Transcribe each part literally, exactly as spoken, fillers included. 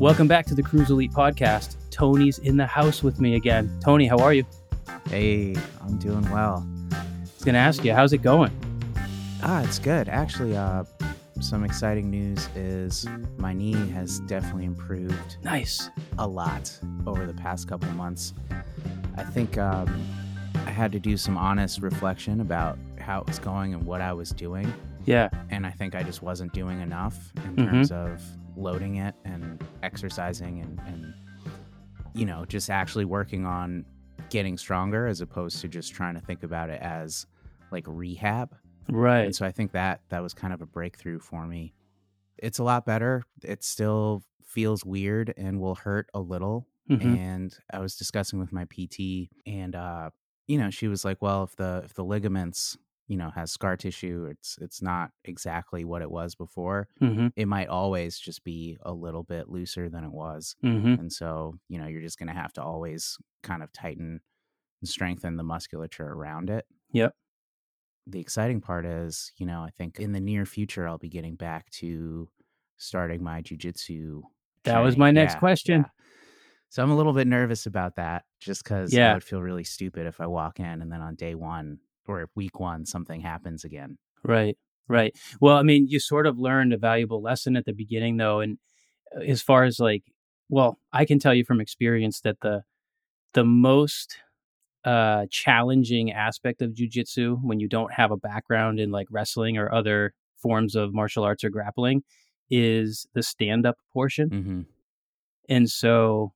Welcome back to the Cruise Elite podcast. Tony's in the house with me again. Tony, how are you? Hey, I'm doing well. I was going to ask you, how's it going? Ah, it's good. Actually, uh, some exciting news is my knee has definitely improved Nice. a lot over the past couple of months. I think um, I had to do some honest reflection about how it was going and what I was doing. Yeah. And I think I just wasn't doing enough in Mhm. terms of loading it and exercising and, and, you know, just actually working on getting stronger as opposed to just trying to think about it as like rehab. Right. And so I think that that was kind of a breakthrough for me. It's a lot better. It still feels weird and will hurt a little. Mhm. And I was discussing with my P T and, uh, you know, she was like, well, if the if the ligaments, you know, has scar tissue, it's it's not exactly what it was before. Mhm. It might always just be a little bit looser than it was. Mhm. And so, you know, you're just going to have to always kind of tighten and strengthen the musculature around it. Yep. The exciting part is, you know, I think in the near future, I'll be getting back to starting my jujitsu. That was training. my next Yeah, question. yeah. So I'm a little bit nervous about that just because Yeah. I would feel really stupid if I walk in and then on day one or week one, something happens again. Right. Right. Well, I mean, you sort of learned a valuable lesson at the beginning, though. And as far as like, well, I can tell you from experience that the the most uh, challenging aspect of jujitsu when you don't have a background in like wrestling or other forms of martial arts or grappling is the stand-up portion. Mm-hmm. And so,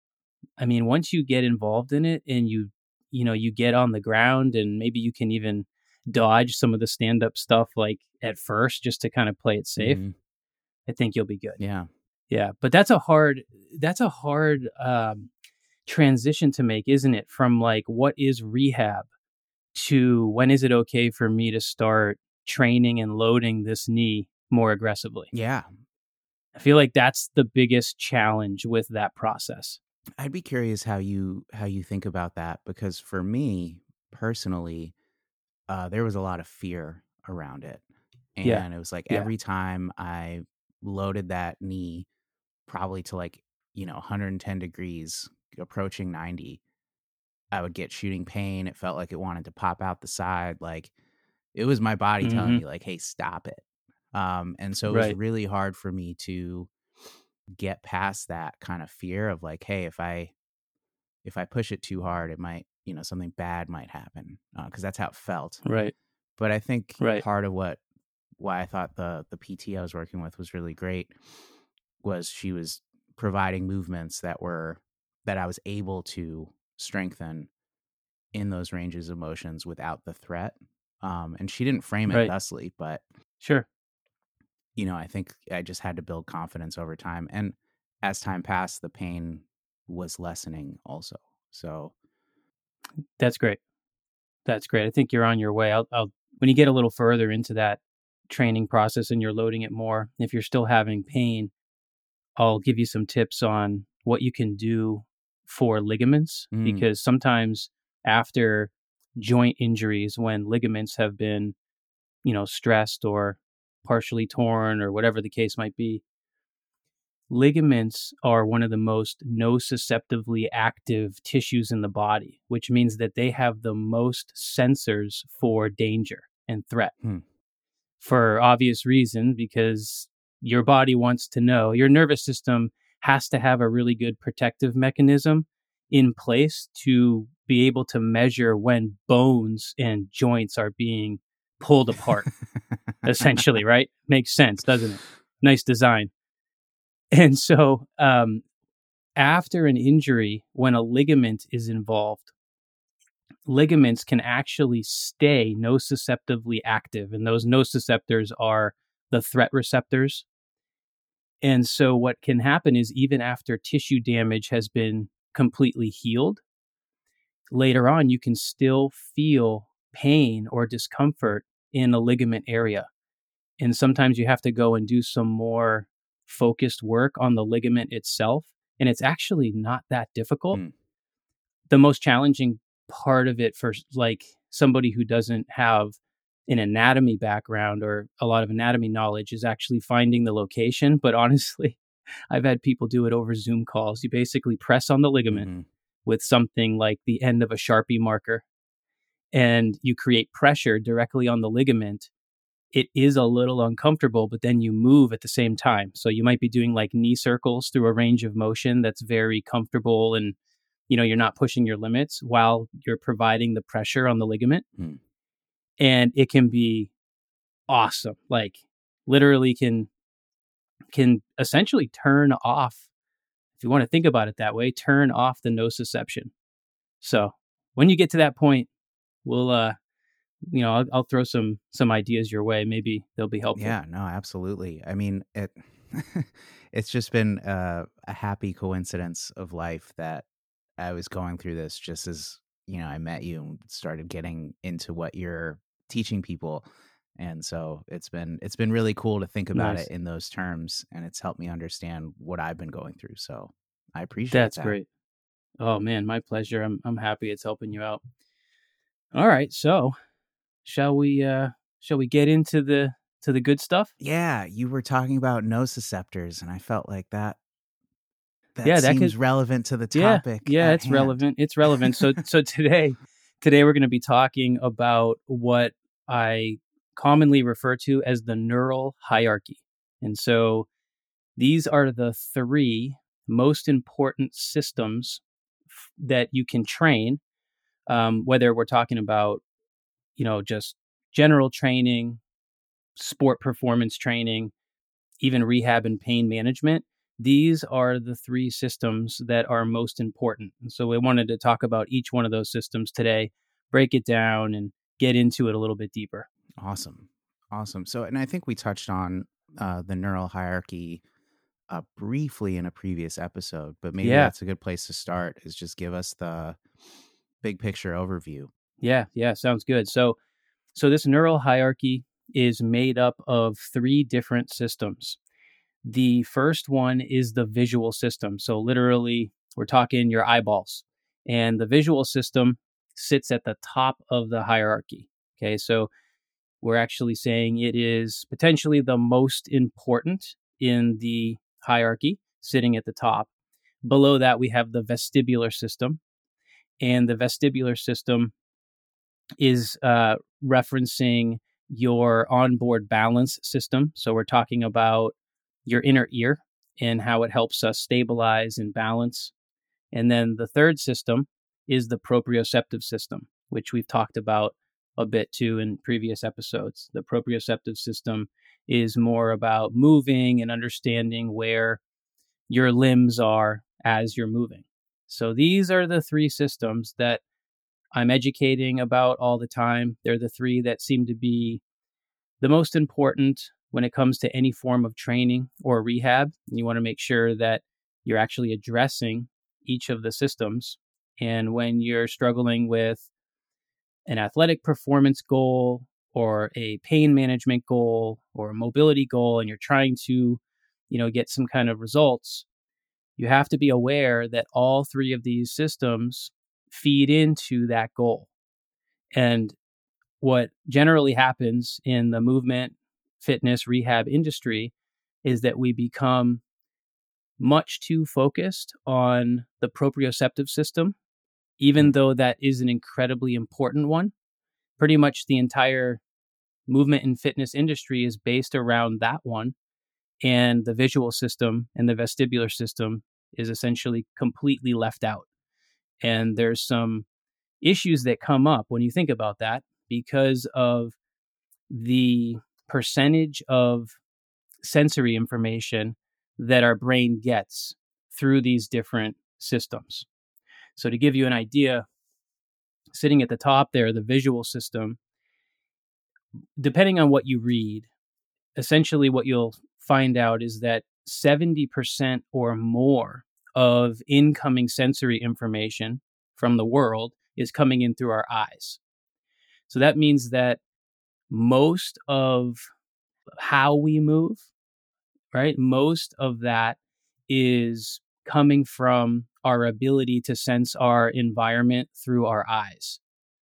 I mean, once you get involved in it and you, you know, you get on the ground and maybe you can even dodge some of the stand-up stuff like at first just to kind of play it safe, Mm-hmm. I think you'll be good. Yeah. Yeah. But that's a hard, that's a hard um, transition to make, isn't it? From like, what is rehab to when is it okay for me to start training and loading this knee more aggressively? Yeah. I feel like that's the biggest challenge with that process. I'd be curious how you how you think about that because for me personally, uh, there was a lot of fear around it. And Yeah. it was like Yeah. every time I loaded that knee probably to like, you know, one hundred ten degrees, approaching ninety, I would get shooting pain. It felt like it wanted to pop out the side. Like it was my body telling hmm me like, hey, stop it. Um, and so it was Right. really hard for me to get past that kind of fear of like, hey, if I if I push it too hard, it might, you know, something bad might happen because that's how it felt. Right. But I think Right. part of what why I thought the the P T I was working with was really great was she was providing movements that were that I was able to strengthen in those ranges of motions without the threat. Um, and she didn't frame it Right. thusly, but Sure. you know, I think I just had to build confidence over time. And as time passed, the pain was lessening also. So That's great. That's great. I think you're on your way. I'll, I'll when you get a little further into that training process and you're loading it more, if you're still having pain, I'll give you some tips on what you can do for ligaments mm, because sometimes after joint injuries, when ligaments have been, you know, stressed or partially torn or whatever the case might be, ligaments are one of the most nociceptively active tissues in the body, which means that they have the most sensors for danger and threat. Hmm. For obvious reason, because your body wants to know, your nervous system has to have a really good protective mechanism in place to be able to measure when bones and joints are being pulled apart, essentially, right? Makes sense, doesn't it? Nice design. And so um, after an injury, when a ligament is involved, ligaments can actually stay nociceptively active. And those nociceptors are the threat receptors. And so what can happen is even after tissue damage has been completely healed, later on, you can still feel pain or discomfort in a ligament area. And sometimes you have to go and do some more focused work on the ligament itself. And it's actually not that difficult. Mm. The most challenging part of it for like somebody who doesn't have an anatomy background or a lot of anatomy knowledge is actually finding the location. But honestly, I've had people do it over Zoom calls. You basically press on the ligament Mm-hmm. with something like the end of a Sharpie marker, and you create pressure directly on the ligament. It is a little uncomfortable, but then you move at the same time. So you might be doing like knee circles through a range of motion that's very comfortable, and you know, you're not pushing your limits while you're providing the pressure on the ligament. Mm. And it can be awesome. Like literally can can essentially turn off, if you want to think about it that way, turn off the nociception. So when you get to that point, we'll uh you know, I'll, I'll throw some some ideas your way. Maybe they'll be helpful. Yeah, no, absolutely. I mean, it it's just been uh, a happy coincidence of life that I was going through this just as, you know, I met you and started getting into what you're teaching people. And so it's been it's been really cool to think about Nice. it in those terms, and it's helped me understand what I've been going through. So I appreciate That's that. great. Oh man, my pleasure. I'm I'm happy it's helping you out. All right, so shall we uh shall we get into the to the good stuff? Yeah, you were talking about nociceptors, and I felt like that that Yeah, that seems could relevant to the yeah, topic yeah, at it's hand. relevant. It's relevant. So so today today we're going to be talking about what I commonly refer to as the neural hierarchy. And so these are the three most important systems f- that you can train, um, whether we're talking about, you know, just general training, sport performance training, even rehab and pain management. These are the three systems that are most important. And so we wanted to talk about each one of those systems today, break it down, and get into it a little bit deeper. Awesome. Awesome. So, and I think we touched on uh, the neural hierarchy uh, briefly in a previous episode, but maybe Yeah, that's a good place to start is just give us the big picture overview. yeah, yeah. Sounds good. So, so this neural hierarchy is made up of three different systems. The first one is the visual system. So literally, we're talking your eyeballs. And the visual system sits at the top of the hierarchy. Okay, so we're actually saying it is potentially the most important in the hierarchy, sitting at the top. Below that, we have the vestibular system. And the vestibular system is uh, referencing your onboard balance system. So we're talking about your inner ear and how it helps us stabilize and balance. And then the third system is the proprioceptive system, which we've talked about a bit too in previous episodes. The proprioceptive system is more about moving and understanding where your limbs are as you're moving. So these are the three systems that I'm educating about all the time. They're the three that seem to be the most important when it comes to any form of training or rehab. You want to make sure that you're actually addressing each of the systems. And when you're struggling with an athletic performance goal or a pain management goal or a mobility goal, and you're trying to, you know, get some kind of results, you have to be aware that all three of these systems feed into that goal. And what generally happens in the movement, fitness, rehab industry is that we become much too focused on the proprioceptive system, even though that is an incredibly important one. Pretty much the entire movement and fitness industry is based around that one. And the visual system and the vestibular system is essentially completely left out. And there's some issues that come up when you think about that because of the percentage of sensory information that our brain gets through these different systems. So to give you an idea, sitting at the top there, the visual system, depending on what you read, essentially what you'll find out is that seventy percent or more of incoming sensory information from the world is coming in through our eyes. So that means that most of how we move, right? Most of that is coming from our ability to sense our environment through our eyes.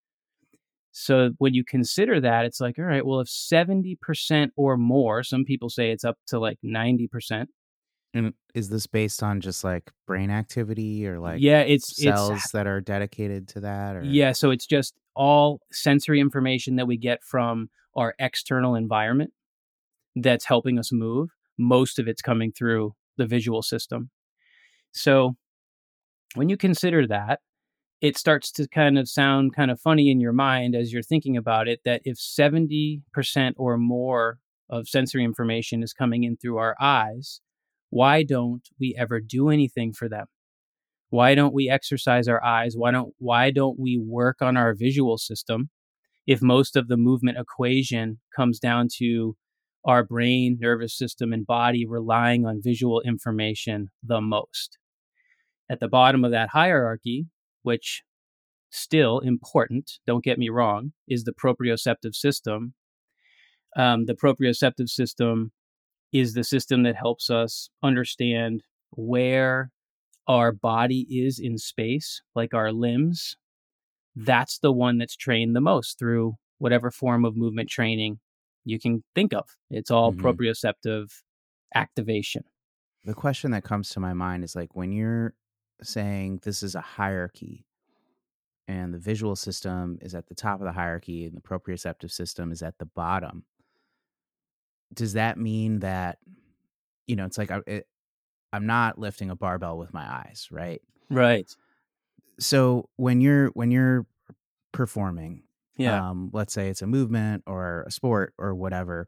So when you consider that, it's like, all right, well, if seventy percent or more, some people say it's up to like ninety percent And is this based on just like brain activity or like Yeah, it's it's cells that are dedicated to that or yeah, so it's just all sensory information that we get from our external environment that's helping us move. Most of it's coming through the visual system. So when you consider that, it starts to kind of sound kind of funny in your mind as you're thinking about it that if seventy percent or more of sensory information is coming in through our eyes, why don't we ever do anything for them? Why don't we exercise our eyes? Why don't why don't we work on our visual system if most of the movement equation comes down to our brain, nervous system, and body relying on visual information the most? At the bottom of that hierarchy, which still important, don't get me wrong, is the proprioceptive system. Um, the proprioceptive system is the system that helps us understand where our body is in space, like our limbs. That's the one that's trained the most through whatever form of movement training you can think of. It's all Mhm. proprioceptive activation. The question that comes to my mind is like when you're saying this is a hierarchy and the visual system is at the top of the hierarchy and the proprioceptive system is at the bottom, does that mean that, you know, it's like I, it, I'm not lifting a barbell with my eyes, right? Right. So when you're when you're performing, Yeah. um, let's say it's a movement or a sport or whatever,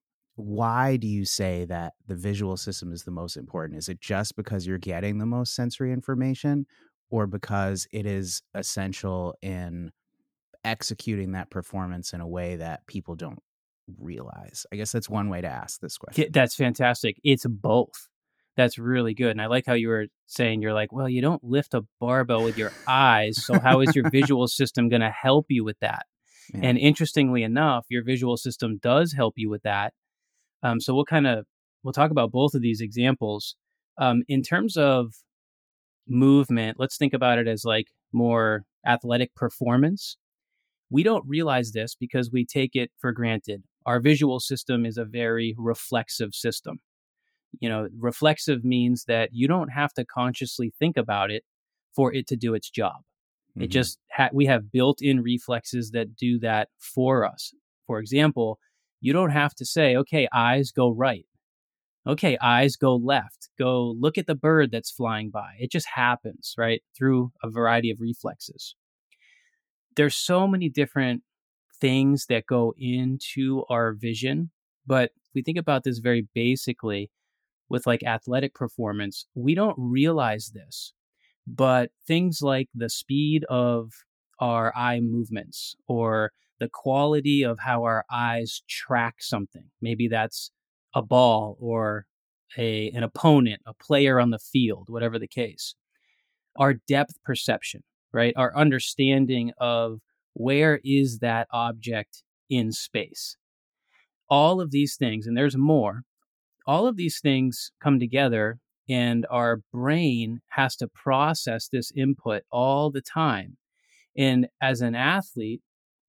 why do you say that the visual system is the most important? Is it just because you're getting the most sensory information or because it is essential in executing that performance in a way that people don't realize? I guess that's one way to ask this Yeah, question. that's fantastic. It's both. That's really good. And I like how you were saying, you're like, well, you don't lift a barbell with your eyes. So how is your visual system going to help you with that? Yeah. And interestingly enough, your visual system does help you with that. Um, so we'll kind of, we'll talk about both of these examples. Um, in terms of movement, let's think about it as like more athletic performance. We don't realize this because we take it for granted. Our visual system is a very reflexive system. You know, reflexive means that you don't have to consciously think about it for it to do its job. It Mm-hmm. just, ha- we have built in reflexes that do that for us. For example, you don't have to say, okay, eyes go right. Okay, eyes go left. Go look at the bird that's flying by. It just happens, right? Through a variety of reflexes. There's so many different things that go into our vision, but we think about this very basically with like athletic performance, we don't realize this, but things like the speed of our eye movements or the quality of how our eyes track something, maybe that's a ball or a an opponent, a player on the field, whatever the case. Our depth perception, right? Our understanding of where is that object in space. All of these things, and there's more, all of these things come together and our brain has to process this input all the time. And as an athlete,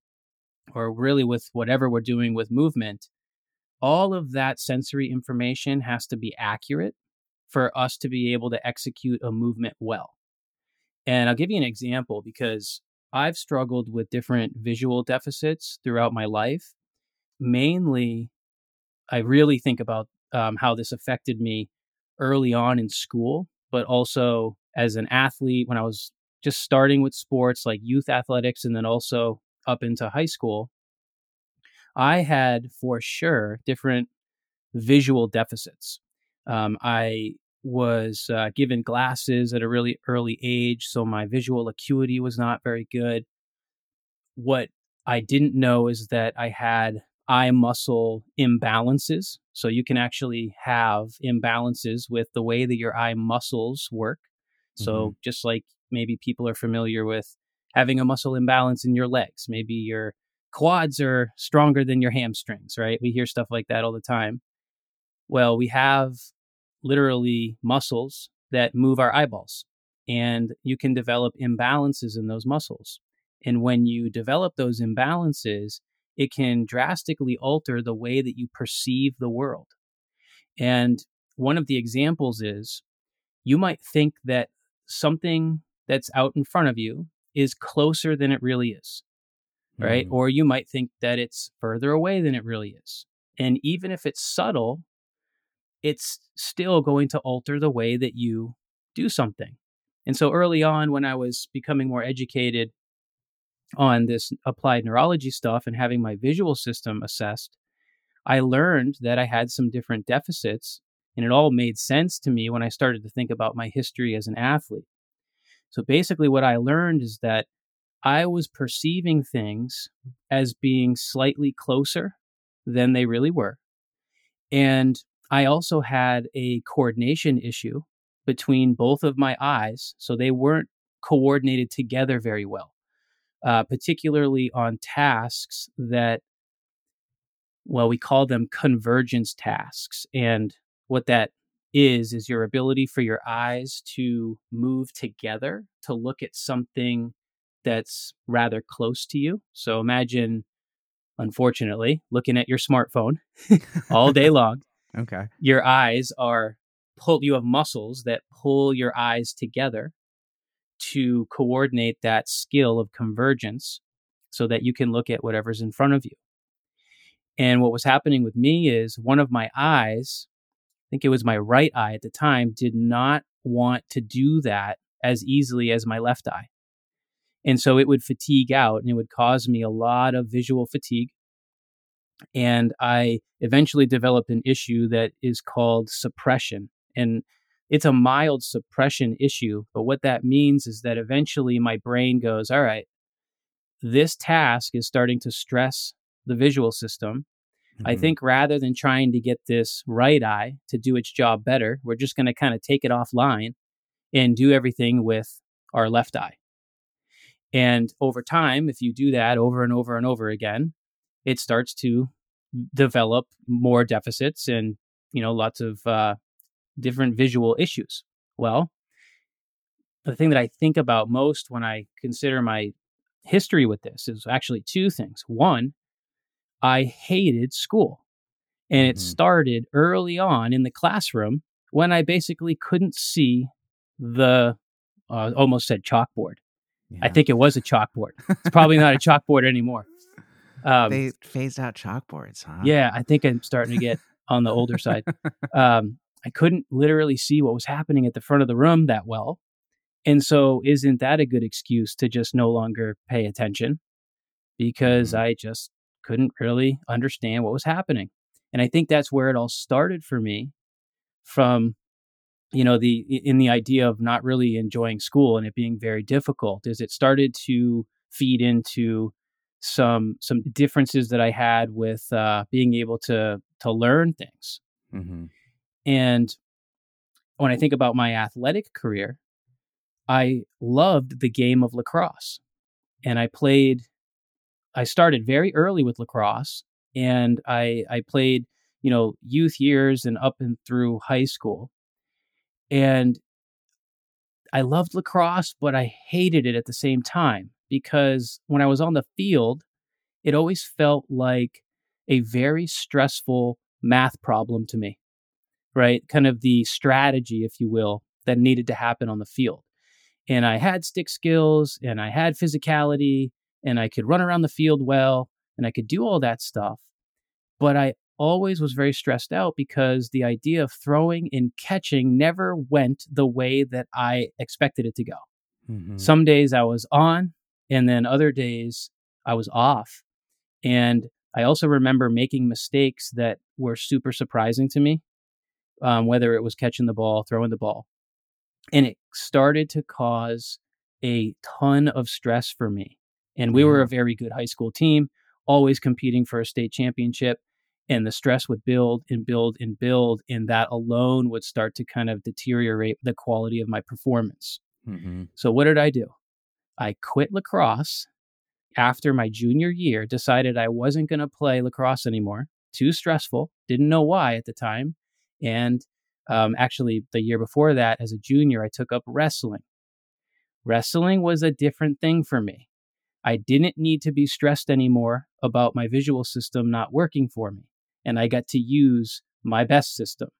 or really with whatever we're doing with movement, all of that sensory information has to be accurate for us to be able to execute a movement well. And I'll give you an example because I've struggled with different visual deficits throughout my life. Mainly, I really think about um, how this affected me early on in school, but also as an athlete when I was just starting with sports like youth athletics and then also up into high school. I had for sure different visual deficits. Um, I was uh, given glasses at a really early age, so my visual acuity was not very good. What I didn't know is that I had eye muscle imbalances. So you can actually have imbalances with the way that your eye muscles work. Mm-hmm. So just like maybe people are familiar with having a muscle imbalance in your legs, maybe your quads are stronger than your hamstrings, right? We hear stuff like that all the time. Well, we have literally muscles that move our eyeballs, and you can develop imbalances in those muscles. And when you develop those imbalances, it can drastically alter the way that you perceive the world. And one of the examples is you might think that something that's out in front of you is closer than it really is, right? Mm-hmm. Or you might think that it's further away than it really is. And even if it's subtle, it's still going to alter the way that you do something. And so early on, when I was becoming more educated on this applied neurology stuff and having my visual system assessed, I learned that I had some different deficits, and it all made sense to me when I started to think about my history as an athlete. So basically what I learned is that I was perceiving things as being slightly closer than they really were. And I also had a coordination issue between both of my eyes, so they weren't coordinated together very well, uh, particularly on tasks that, well, we call them convergence tasks. And what that is, is your ability for your eyes to move together to look at something that's rather close to you. So imagine, unfortunately, looking at your smartphone all day long. Okay. Your eyes are pulled, you have muscles that pull your eyes together to coordinate that skill of convergence so that you can look at whatever's in front of you. And what was happening with me is one of my eyes, I think it was my right eye at the time, did not want to do that as easily as my left eye. And so it would fatigue out and it would cause me a lot of visual fatigue. And I eventually developed an issue that is called suppression. And it's a mild suppression issue. But what that means is that eventually my brain goes, all right, this task is starting to stress the visual system. Mm-hmm. I think rather than trying to get this right eye to do its job better, we're just going to kind of take it offline and do everything with our left eye. And over time, if you do that over and over and over again, it starts to develop more deficits and, you know, lots of uh, different visual issues. Well, the thing that I think about most when I consider my history with this is actually two things. One, I hated school. And it mm-hmm. started early on in the classroom when I basically couldn't see the, uh, almost said chalkboard. Yeah. I think it was a chalkboard. It's probably not a chalkboard anymore. Um, they phased out chalkboards, huh? Yeah, I think I'm starting to get on the older side. Um, I couldn't literally see what was happening at the front of the room that well. And so isn't that a good excuse to just no longer pay attention? Because mm-hmm. I just couldn't really understand what was happening. And I think that's where it all started for me, from, you know, the in the idea of not really enjoying school and it being very difficult, is it started to feed into some some differences that I had with uh, being able to to learn things. Mm-hmm. And when I think about my athletic career, I loved the game of lacrosse. And I played, I started very early with lacrosse, and I I played, you know, youth years and up and through high school. And I loved lacrosse, but I hated it at the same time, because when I was on the field, it always felt like a very stressful math problem to me, right? Kind of the strategy, if you will, that needed to happen on the field. And I had stick skills and I had physicality and I could run around the field well and I could do all that stuff. But I always was very stressed out because the idea of throwing and catching never went the way that I expected it to go. Mm-hmm. Some days I was on, and then other days I was off. And I also remember making mistakes that were super surprising to me, um, whether it was catching the ball, throwing the ball. And it started to cause a ton of stress for me. And we yeah. were a very good high school team, always competing for a state championship. And the stress would build and build and build. And that alone would start to kind of deteriorate the quality of my performance. Mm-hmm. So what did I do? I quit lacrosse after my junior year, decided I wasn't going to play lacrosse anymore. Too stressful. Didn't know why at the time. And um, actually, the year before that, as a junior, I took up wrestling. Wrestling was a different thing for me. I didn't need to be stressed anymore about my visual system not working for me. And I got to use my best system,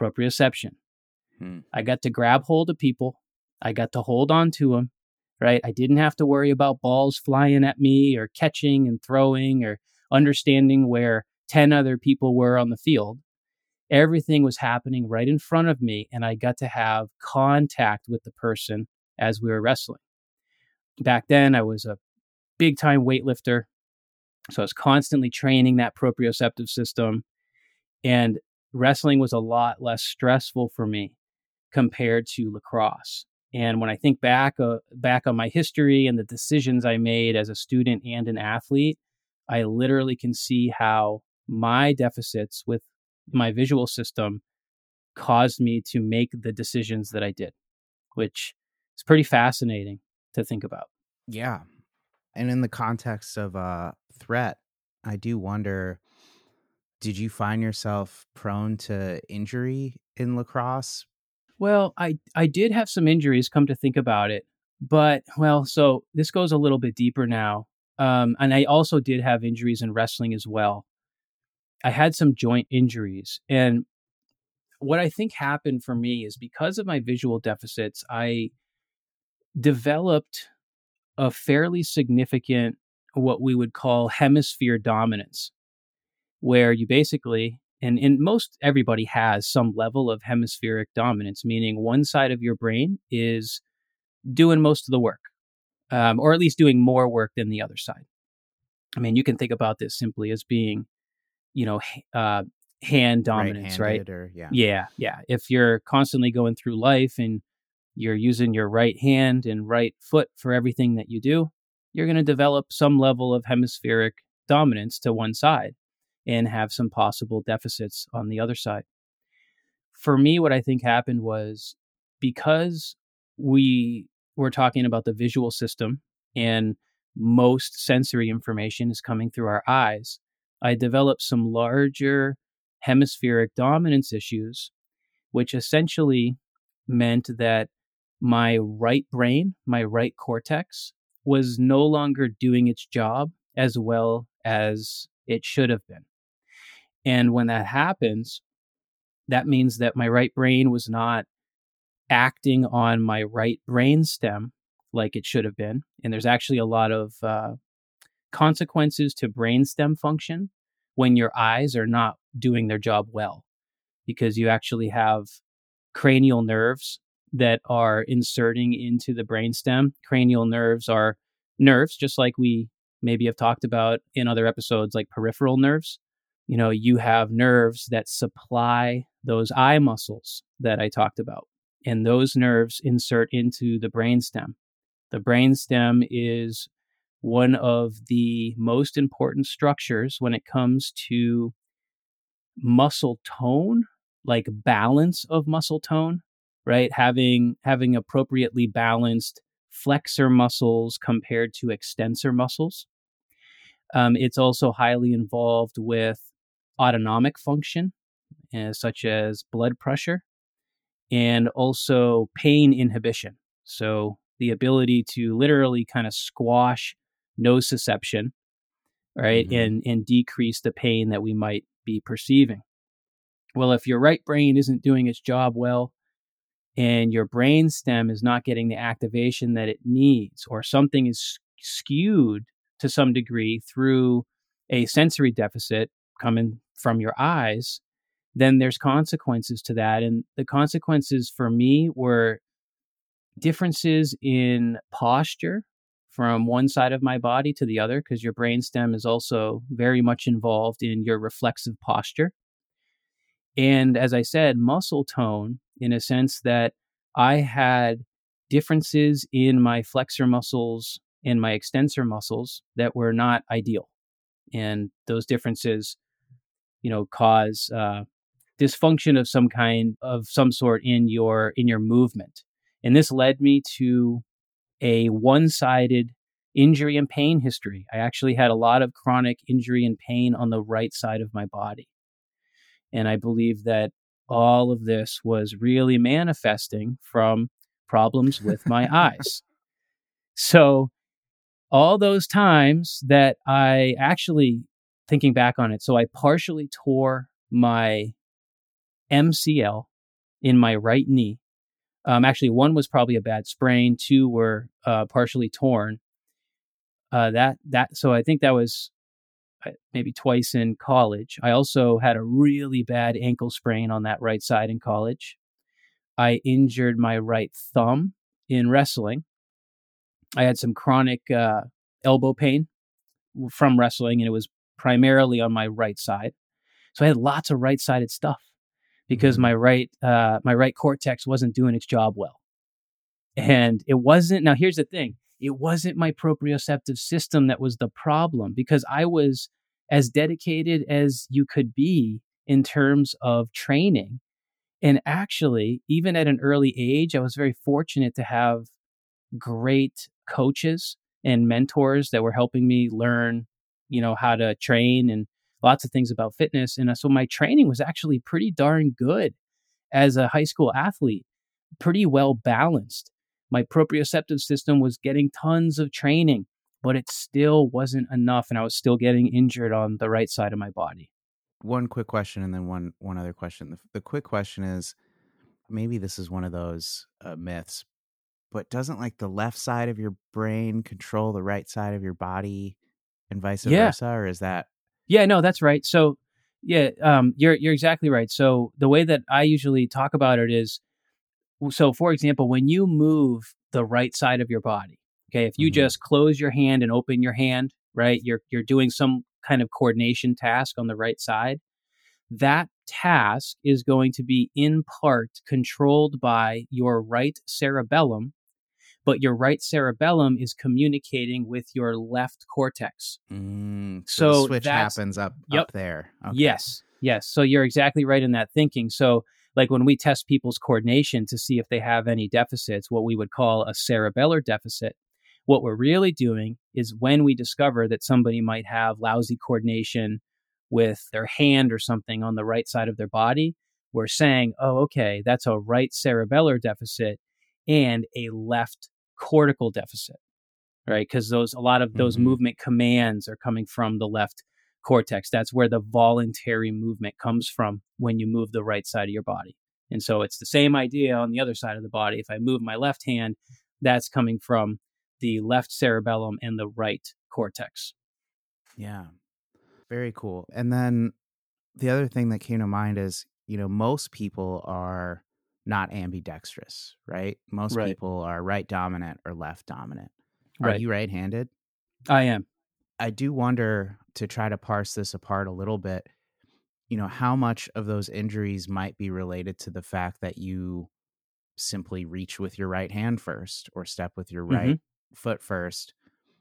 proprioception. Hmm. I got to grab hold of people. I got to hold on to them, right? I didn't have to worry about balls flying at me or catching and throwing or understanding where ten other people were on the field. Everything was happening right in front of me, and I got to have contact with the person as we were wrestling. Back then, I was a big-time weightlifter, so I was constantly training that proprioceptive system, and wrestling was a lot less stressful for me compared to lacrosse. And when I think back uh, back on my history and the decisions I made as a student and an athlete, I literally can see how my deficits with my visual system caused me to make the decisions that I did, which is pretty fascinating to think about. Yeah. And in the context of a threat, I do wonder, did you find yourself prone to injury in lacrosse? Well, I, I did have some injuries, come to think about it. But, well, so this goes a little bit deeper now. Um, and I also did have injuries in wrestling as well. I had some joint injuries. And what I think happened for me is because of my visual deficits, I developed a fairly significant, what we would call hemisphere dominance, where you basically, and, and most everybody has some level of hemispheric dominance, meaning one side of your brain is doing most of the work, um, or at least doing more work than the other side. I mean, you can think about this simply as being, you know, uh, hand dominance, right? Or, yeah. Yeah, yeah. If you're constantly going through life and you're using your right hand and right foot for everything that you do, you're going to develop some level of hemispheric dominance to one side and have some possible deficits on the other side. For me, what I think happened was because we were talking about the visual system and most sensory information is coming through our eyes, I developed some larger hemispheric dominance issues, which essentially meant that my right brain, my right cortex, was no longer doing its job as well as it should have been. And when that happens, that means that my right brain was not acting on my right brain stem like it should have been. And there's actually a lot of uh, consequences to brainstem function when your eyes are not doing their job well, because you actually have cranial nerves that are inserting into the brainstem. Cranial nerves are nerves, just like we maybe have talked about in other episodes, like peripheral nerves. You know, you have nerves that supply those eye muscles that I talked about, and those nerves insert into the brainstem. The brainstem is one of the most important structures when it comes to muscle tone, like balance of muscle tone, right? Having having appropriately balanced flexor muscles compared to extensor muscles. Um, it's also highly involved with autonomic function, uh, such as blood pressure, and also pain inhibition. So the ability to literally kind of squash nociception, right, mm-hmm. and and decrease the pain that we might be perceiving. Well, if your right brain isn't doing its job well, and your brain stem is not getting the activation that it needs, or something is skewed to some degree through a sensory deficit coming from your eyes, then there's consequences to that. And the consequences for me were differences in posture from one side of my body to the other, because your brainstem is also very much involved in your reflexive posture. And as I said, muscle tone, in a sense that I had differences in my flexor muscles and my extensor muscles that were not ideal. And those differences, you know, cause uh, dysfunction of some kind, of some sort in your in your movement. And this led me to a one-sided injury and pain history. I actually had a lot of chronic injury and pain on the right side of my body. And I believe that all of this was really manifesting from problems with my eyes. So all those times that I actually, thinking back on it, so I partially tore my M C L, in my right knee. Um, actually, one was probably a bad sprain. Two were uh, partially torn. Uh, that that so I think that was uh, maybe twice in college. I also had a really bad ankle sprain on that right side in college. I injured my right thumb in wrestling. I had some chronic uh, elbow pain from wrestling, and it was primarily on my right side. So I had lots of right-sided stuff because Mhm. my right uh, my right cortex wasn't doing its job well. And it wasn't. Now, here's the thing. It wasn't my proprioceptive system that was the problem, because I was as dedicated as you could be in terms of training. And actually, even at an early age, I was very fortunate to have great coaches and mentors that were helping me learn, you know, how to train and lots of things about fitness. And uh, so my training was actually pretty darn good as a high school athlete, pretty well balanced. My proprioceptive system was getting tons of training, but it still wasn't enough. And I was still getting injured on the right side of my body. One quick question and then one one other question. The, the quick question is, maybe this is one of those uh, myths, but doesn't like the left side of your brain control the right side of your body and vice Yeah. versa? Or is that? Yeah, no, that's right. So, yeah, um, you're you're exactly right. So the way that I usually talk about it is, so for example, when you move the right side of your body, okay, if you Mhm. just close your hand and open your hand, right, you're you're doing some kind of coordination task on the right side. That task is going to be in part controlled by your right cerebellum, but your right cerebellum is communicating with your left cortex. Mm, so the So switch that's, happens up yep. up there. Okay. Yes. Yes. So you're exactly right in that thinking. So, like when we test people's coordination to see if they have any deficits, what we would call a cerebellar deficit, what we're really doing is when we discover that somebody might have lousy coordination with their hand or something on the right side of their body, we're saying, oh, okay, that's a right cerebellar deficit and a left cortical deficit, right? Because those, a lot of those Mhm. movement commands are coming from the left cortex. That's where the voluntary movement comes from when you move the right side of your body. And so it's the same idea on the other side of the body. If I move my left hand, that's coming from the left cerebellum and the right cortex. Yeah. Very cool. And then the other thing that came to mind is, you know, most people are not ambidextrous, right? Most Right. people are right dominant or left dominant. Are Right. you right-handed? I am. I do wonder, to try to parse this apart a little bit, you know, how much of those injuries might be related to the fact that you simply reach with your right hand first or step with your Mm-hmm. right foot first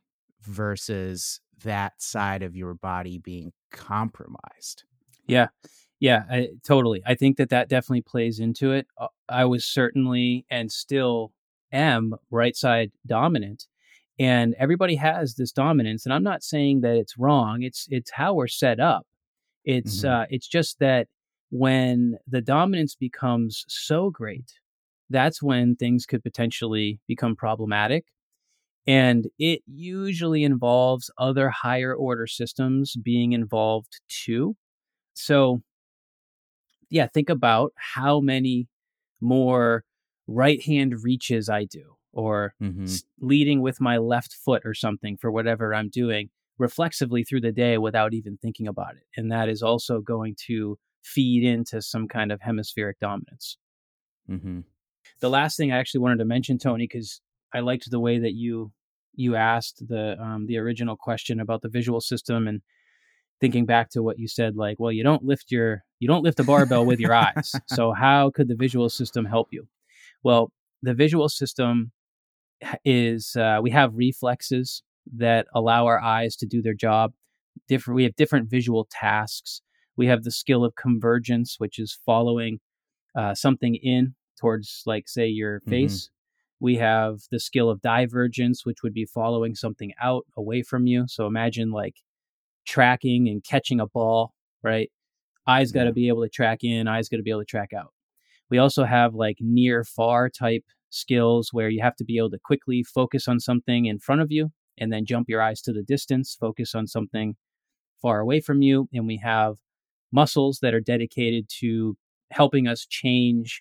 versus that side of your body being compromised. Yeah. Yeah, I, totally. I think that that definitely plays into it. Uh, I was certainly and still am right side dominant, and everybody has this dominance. And I'm not saying that it's wrong. It's it's how we're set up. It's Mhm. uh, it's just that when the dominance becomes so great, that's when things could potentially become problematic. And it usually involves other higher order systems being involved too. So yeah, think about how many more right hand reaches I do, or Mhm. s- leading with my left foot or something for whatever I'm doing reflexively through the day without even thinking about it. And that is also going to feed into some kind of hemispheric dominance. Mhm. The last thing I actually wanted to mention, Tony, because I liked the way that you you asked the um, the original question about the visual system, and thinking back to what you said, like, well, you don't lift your you don't lift a barbell with your eyes. So how could the visual system help you? Well, the visual system is uh, we have reflexes that allow our eyes to do their job. Different. We have different visual tasks. We have the skill of convergence, which is following uh, something in towards, like, say, your Mhm. face. We have the skill of divergence, which would be following something out away from you. So imagine like tracking and catching a ball, right? Eyes got to Yeah. be able to track in, eyes got to be able to track out. We also have like near far type skills where you have to be able to quickly focus on something in front of you and then jump your eyes to the distance, focus on something far away from you. And we have muscles that are dedicated to helping us change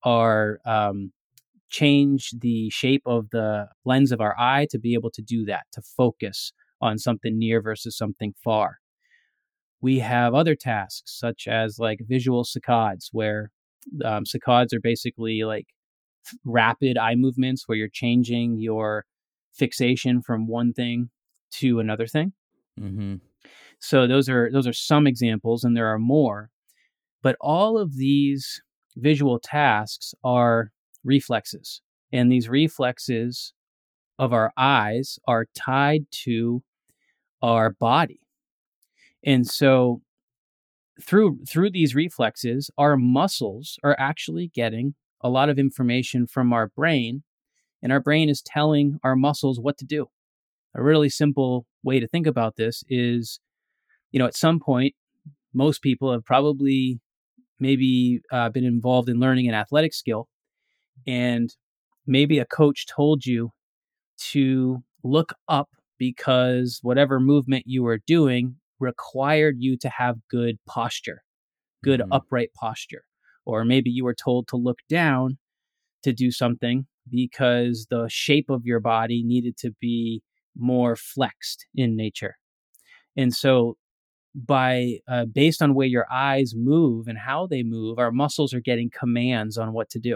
are um, change the shape of the lens of our eye to be able to do that, to focus on something near versus something far. We have other tasks such as like visual saccades, where um, saccades are basically like rapid eye movements where you're changing your fixation from one thing to another thing. Mm-hmm. So those are those are some examples, and there are more. But all of these visual tasks are reflexes, and these reflexes of our eyes are tied to our body. And so through through these reflexes, our muscles are actually getting a lot of information from our brain, and our brain is telling our muscles what to do. A really simple way to think about this is, you know, at some point, most people have probably maybe uh, been involved in learning an athletic skill, and maybe a coach told you to look up because whatever movement you were doing required you to have good posture, good Mm-hmm. upright posture. Or maybe you were told to look down to do something because the shape of your body needed to be more flexed in nature. And so by uh, based on where your eyes move and how they move, our muscles are getting commands on what to do.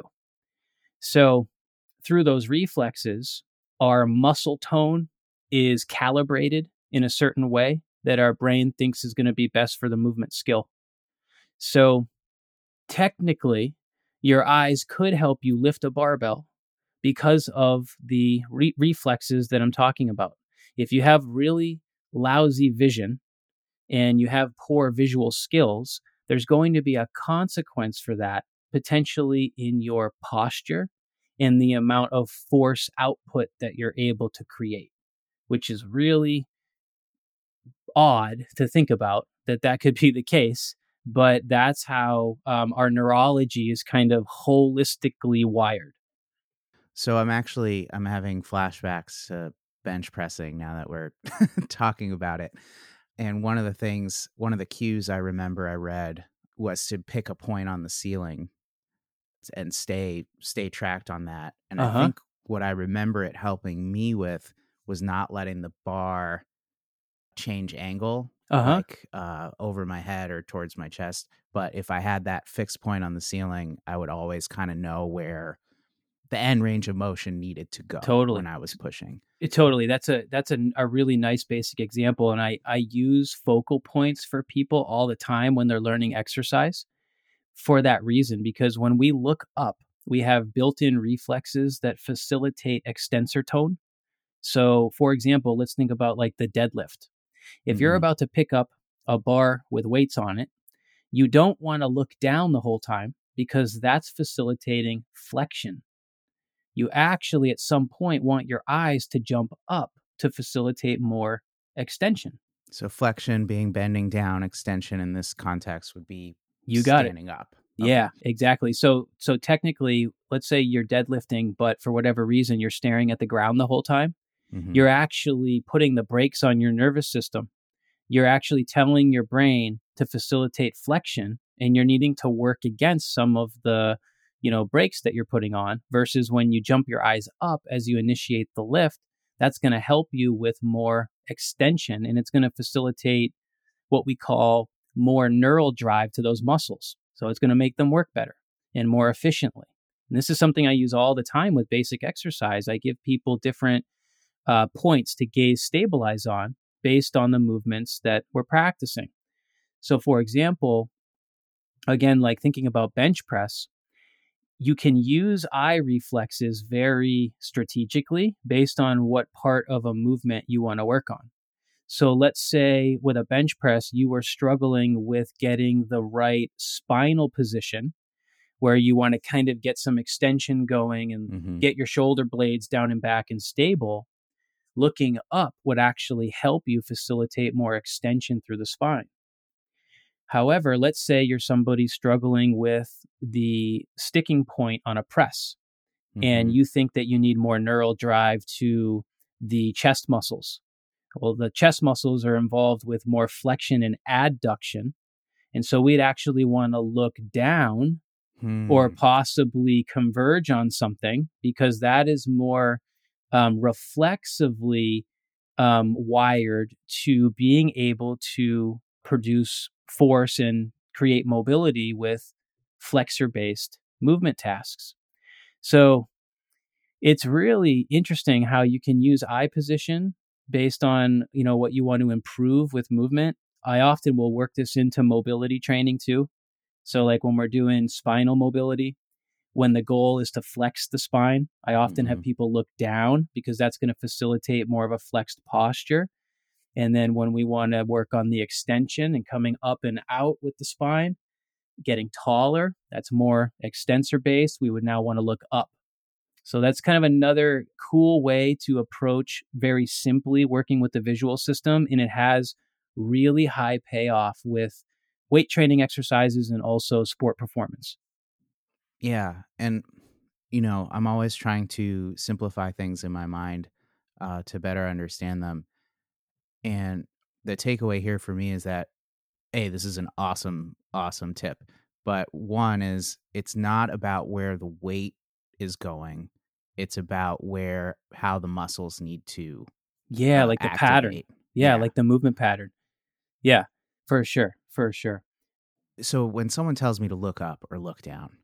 So through those reflexes, our muscle tone is calibrated in a certain way that our brain thinks is going to be best for the movement skill. So technically, your eyes could help you lift a barbell because of the re- reflexes that I'm talking about. If you have really lousy vision and you have poor visual skills, there's going to be a consequence for that, potentially in your posture and the amount of force output that you're able to create, which is really odd to think about that that could be the case. But that's how um, our neurology is kind of holistically wired. So I'm actually I'm having flashbacks to bench pressing now that we're talking about it. And one of the things, one of the cues I remember I read was to pick a point on the ceiling and stay stay tracked on that. And Uh I huh. think what I remember it helping me with was not letting the bar change angle, Uh huh. like uh, over my head or towards my chest. But if I had that fixed point on the ceiling, I would always kind of know where the end range of motion needed to go Totally. when I was pushing. It, totally. That's a that's a, a really nice basic example. And I, I use focal points for people all the time when they're learning exercise for that reason, because when we look up, we have built-in reflexes that facilitate extensor tone. So for example, let's think about like the deadlift. If you're Mhm. about to pick up a bar with weights on it, you don't want to look down the whole time because that's facilitating flexion. You actually, at some point, want your eyes to jump up to facilitate more extension. So flexion being bending down, extension in this context would be You got it. standing up. Yeah, Okay. exactly. So, so technically, let's say you're deadlifting, but for whatever reason, you're staring at the ground the whole time. Mhm. You're actually putting the brakes on your nervous system. You're actually telling your brain to facilitate flexion, and you're needing to work against some of the, you know, brakes that you're putting on, versus when you jump your eyes up as you initiate the lift, that's going to help you with more extension, and it's going to facilitate what we call more neural drive to those muscles. So it's going to make them work better and more efficiently. And this is something I use all the time with basic exercise. I give people different uh, points to gaze stabilize on based on the movements that we're practicing. So for example, again, like thinking about bench press, you can use eye reflexes very strategically based on what part of a movement you want to work on. So let's say with a bench press, you were struggling with getting the right spinal position where you want to kind of get some extension going and Mhm. get your shoulder blades down and back and stable. Looking up would actually help you facilitate more extension through the spine. However, let's say you're somebody struggling with the sticking point on a press, and Mhm. you think that you need more neural drive to the chest muscles. Well, the chest muscles are involved with more flexion and adduction. And so we'd actually want to look down or Hmm. possibly converge on something, because that is more um, reflexively um, wired to being able to produce force and create mobility with flexor based movement tasks. So it's really interesting how you can use eye position based on, you know, what you want to improve with movement. I often will work this into mobility training too. So like when we're doing spinal mobility, when the goal is to flex the spine, I often have Hmm. people look down because that's going to facilitate more of a flexed posture. And then when we want to work on the extension and coming up and out with the spine, getting taller, that's more extensor based. We would now want to look up. So that's kind of another cool way to approach very simply working with the visual system. And it has really high payoff with weight training exercises and also sport performance. Yeah. And, you know, I'm always trying to simplify things in my mind uh, to better understand them. And the takeaway here for me is that, hey, this is an awesome, awesome tip. But one is it's not about where the weight is going. It's about where, how the muscles need to Yeah, uh, like the pattern. activate. Yeah, Yeah. like the movement pattern. Yeah, for sure. For sure. So when someone tells me to look up or look down,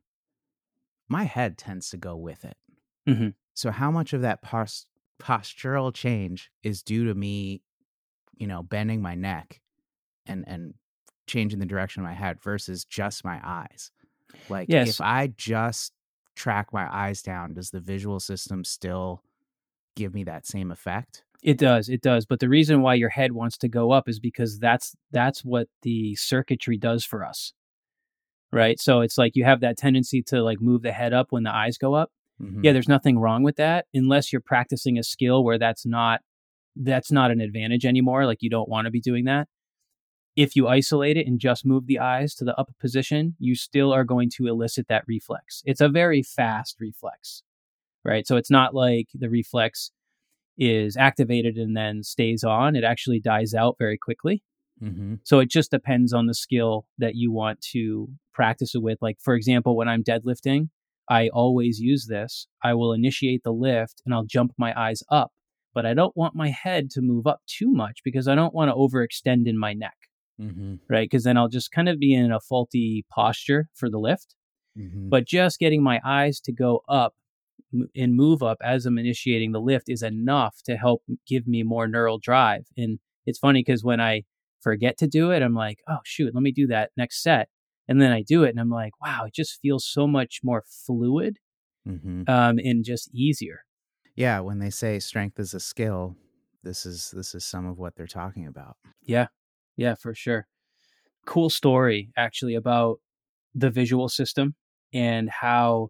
my head tends to go with it. Hmm. So how much of that pos- postural change is due to me, you know, bending my neck and and changing the direction of my head versus just my eyes? Like if Yes, I just track my eyes down, does the visual system still give me that same effect? it does. It does. But the reason why your head wants to go up is because that's that's what the circuitry does for us. Right? So it's like you have that tendency to like move the head up when the eyes go up. Yeah, Mm-hmm. there's nothing wrong with that unless you're practicing a skill where that's not that's not an advantage anymore, like you don't want to be doing that. If you isolate it and just move the eyes to the up position, you still are going to elicit that reflex. It's a very fast reflex, right? So it's not like the reflex is activated and then stays on. It actually dies out very quickly. Mm-hmm. So it just depends on the skill that you want to practice it with. Like, for example, when I'm deadlifting, I always use this. I will initiate the lift and I'll jump my eyes up, but I don't want my head to move up too much because I don't want to overextend in my neck, Mm-hmm. right? Because then I'll just kind of be in a faulty posture for the lift. Mm-hmm. But just getting my eyes to go up and move up as I'm initiating the lift is enough to help give me more neural drive. And it's funny because when I forget to do it, I'm like, oh, shoot, let me do that next set. And then I do it and I'm like, wow, it just feels so much more fluid Mm-hmm. um, and just easier. Yeah, when they say strength is a skill, this is this is some of what they're talking about. Yeah. Yeah, for sure. Cool story actually about the visual system and how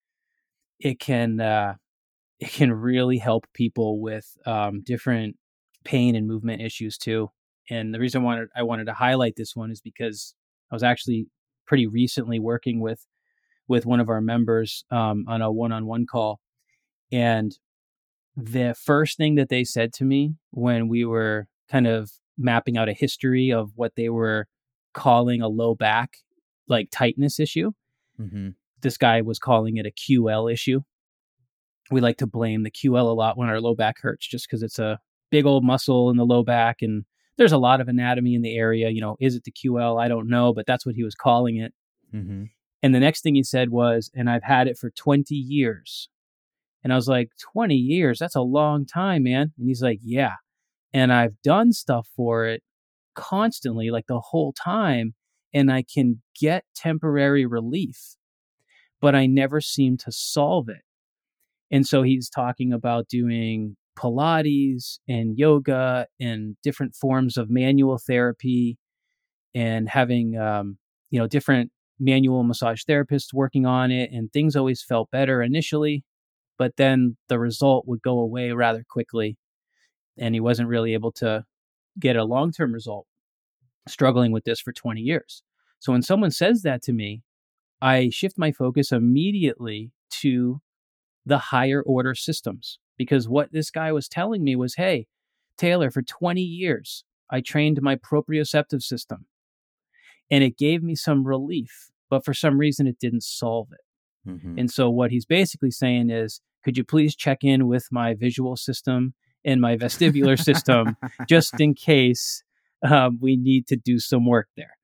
it can uh, it can really help people with um, different pain and movement issues too. And the reason I wanted I wanted to highlight this one is because I was actually pretty recently working with with one of our members um, on a one-on-one call, and the first thing that they said to me when we were kind of mapping out a history of what they were calling a low back like tightness issue, Mm-hmm. this guy was calling it a Q L issue. We like to blame the Q L a lot when our low back hurts just because it's a big old muscle in the low back and there's a lot of anatomy in the area. You know, is it the Q L? I don't know, but that's what he was calling it. Mm-hmm. And the next thing he said was, and I've had it for twenty years. And I was like, twenty years? That's a long time, man. And he's like, yeah. And I've done stuff for it constantly, like the whole time. And I can get temporary relief, but I never seem to solve it. And so he's talking about doing Pilates and yoga and different forms of manual therapy and having, um, you know, different manual massage therapists working on it. And things always felt better initially, but then the result would go away rather quickly. And he wasn't really able to get a long term result struggling with this for twenty years. So when someone says that to me, I shift my focus immediately to the higher order systems. Because what this guy was telling me was, hey, Taylor, for twenty years, I trained my proprioceptive system and it gave me some relief. but for some reason it didn't solve it. Mm-hmm. And so what he's basically saying is, could you please check in with my visual system and my vestibular system just in case um, we need to do some work there.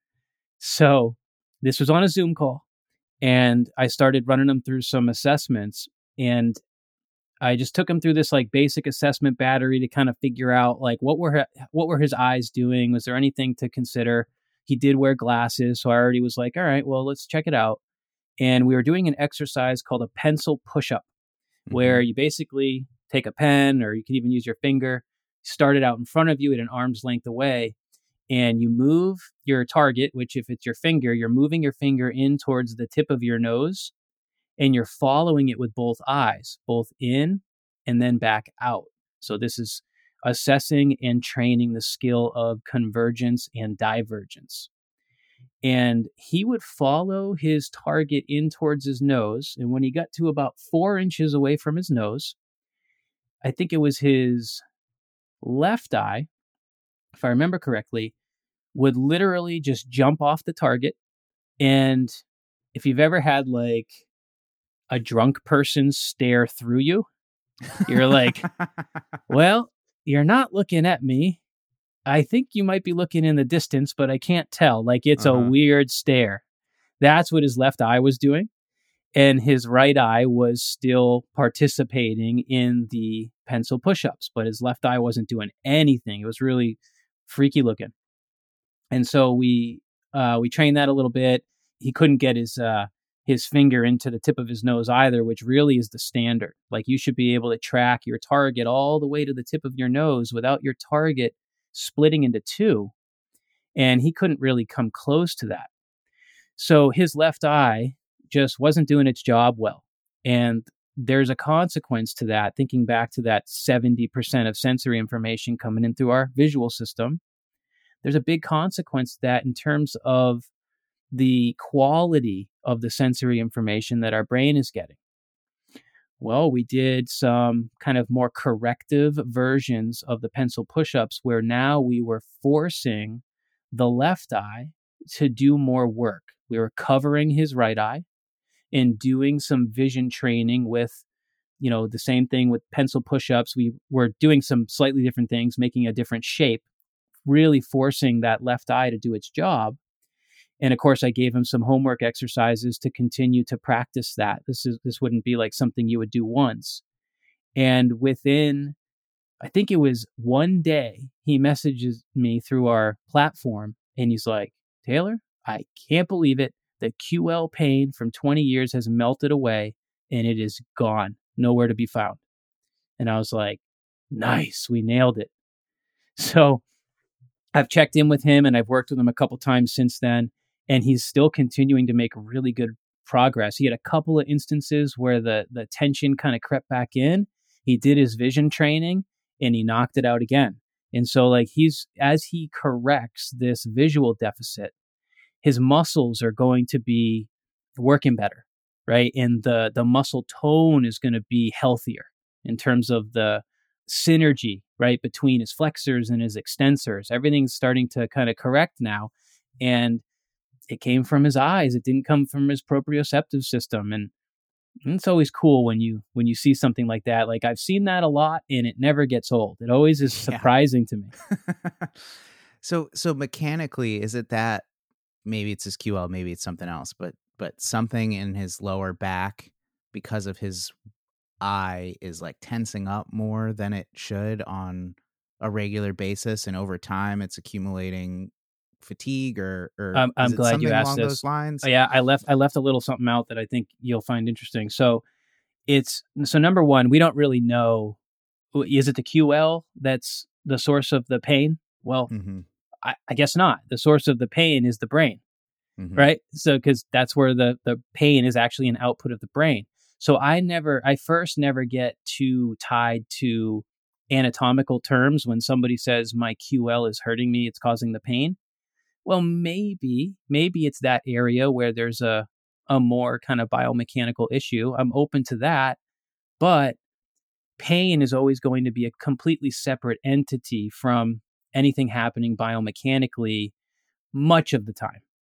So this was on a Zoom call, and I started running him through some assessments, and I just took him through this like basic assessment battery to kind of figure out like what were what were his eyes doing? Was there anything to consider? He did wear glasses, so I already was like, all right, well, let's check it out. And we were doing an exercise called a pencil push-up, mm-hmm. where you basically take a pen, or you can even use your finger, start it out in front of you at an arm's length away, and you move your target, which if it's your finger, you're moving your finger in towards the tip of your nose, and you're following it with both eyes, both in and then back out. So this is assessing and training the skill of convergence and divergence. And he would follow his target in towards his nose. And when he got to about four inches away from his nose, I think it was his left eye, if I remember correctly, would literally just jump off the target. And if you've ever had like a drunk person stare through you, you're like, well, you're not looking at me. I think you might be looking in the distance, but I can't tell. Like it's uh-huh. a weird stare. That's what his left eye was doing. And his right eye was still participating in the pencil push-ups, but his left eye wasn't doing anything. It was really freaky looking. And so we uh, we trained that a little bit. He couldn't get his uh, his finger into the tip of his nose either, which really is the standard. Like you should be able to track your target all the way to the tip of your nose without your target splitting into two. And he couldn't really come close to that. So his left eye just wasn't doing its job well. And there's a consequence to that, thinking back to that seventy percent of sensory information coming in through our visual system. There's a big consequence to that in terms of the quality of the sensory information that our brain is getting. Well, we did some kind of more corrective versions of the pencil push-ups where now we were forcing the left eye to do more work. We were covering his right eye and doing some vision training with, you know, the same thing with pencil push-ups. We were doing some slightly different things, making a different shape, really forcing that left eye to do its job. And of course, I gave him some homework exercises to continue to practice that. This is this wouldn't be like something you would do once. And within, I think it was one day, he messages me through our platform and he's like, Taylor, I can't believe it. The Q L pain from twenty years has melted away and it is gone, nowhere to be found. And I was like, nice, we nailed it. So I've checked in with him and I've worked with him a couple times since then. And he's still continuing to make really good progress. He had a couple of instances where the, the tension kind of crept back in. He did his vision training and he knocked it out again. And so like he's, as he corrects this visual deficit, his muscles are going to be working better, right? And the, the muscle tone is going to be healthier in terms of the synergy, right? Between his flexors and his extensors. Everything's starting to kind of correct now. And it came from his eyes. It didn't come from his proprioceptive system. And it's always cool when you when you see something like that. Like I've seen that a lot and it never gets old. It always is surprising yeah. to me. so so mechanically, is it that maybe it's his Q L, maybe it's something else, but but something in his lower back because of his eye is like tensing up more than it should on a regular basis, and over time it's accumulating fatigue or, or um, I'm glad you asked along this. Those lines? Oh, yeah, I left I left a little something out that I think you'll find interesting. So it's so number one, we don't really know, is it the Q L that's the source of the pain? Well, mm-hmm. I, I guess not. The source of the pain is the brain, mm-hmm. right? So because that's where the the pain is actually an output of the brain. So I never, I first never get too tied to anatomical terms when somebody says my Q L is hurting me, it's causing the pain. Well, maybe, maybe it's that area where there's a, a more kind of biomechanical issue. I'm open to that, but pain is always going to be a completely separate entity from anything happening biomechanically much of the time.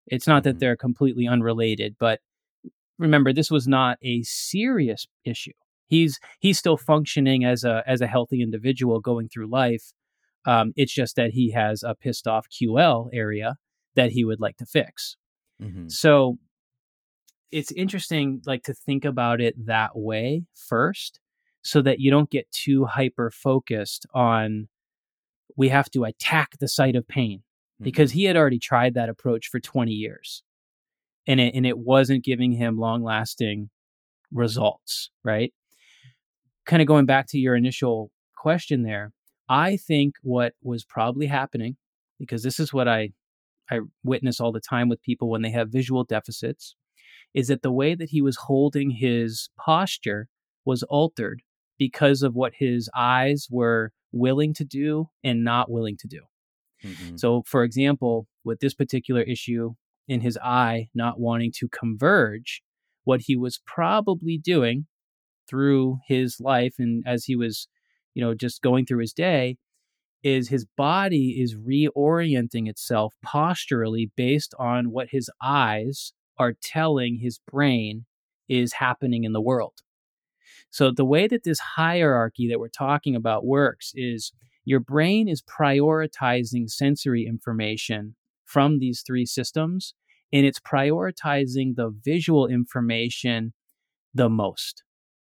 It's not that Mhm. they're completely unrelated, but remember, this was not a serious issue. He's he's still functioning as a as a healthy individual going through life. Um, it's just that he has a pissed off Q L area that he would like to fix. Mhm. So it's interesting, like, to think about it that way first, so that you don't get too hyper focused on we have to attack the site of pain, because Mhm. he had already tried that approach for twenty years, and it and it wasn't giving him long lasting results, right? Kind of going back to your initial question there, I think what was probably happening, because this is what I I witness all the time with people when they have visual deficits, is that the way that he was holding his posture was altered because of what his eyes were willing to do and not willing to do. Mhm. So, for example, with this particular issue in his eye not wanting to converge, what he was probably doing through his life and as he was, you know, just going through his day, is his body is reorienting itself posturally based on what his eyes are telling his brain is happening in the world. So the way that this hierarchy that we're talking about works is your brain is prioritizing sensory information from these three systems, and it's prioritizing the visual information the most.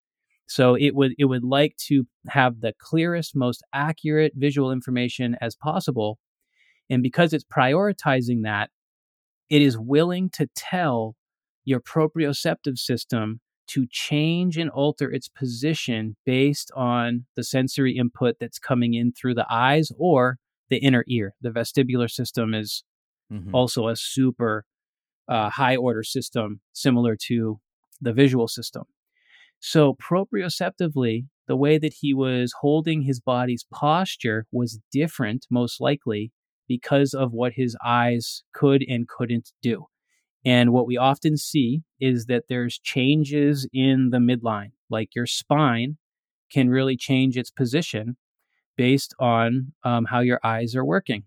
So it would it would like to have the clearest, most accurate visual information as possible. And because it's prioritizing that, it is willing to tell your proprioceptive system to change and alter its position based on the sensory input that's coming in through the eyes or the inner ear. The vestibular system is Mhm. also a super uh, high order system similar to the visual system. So, proprioceptively, the way that he was holding his body's posture was different, most likely, because of what his eyes could and couldn't do. And what we often see is that there's changes in the midline, like your spine can really change its position based on um, how your eyes are working.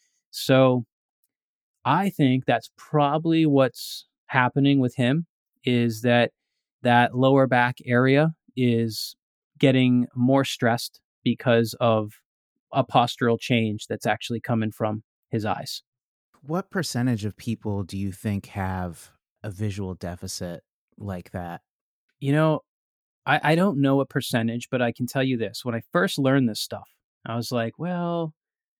So, I think that's probably what's happening with him, is that that lower back area is getting more stressed because of a postural change that's actually coming from his eyes. What percentage of people do you think have a visual deficit like that? You know, I, I don't know a percentage, but I can tell you this. When I first learned this stuff, I was like, well,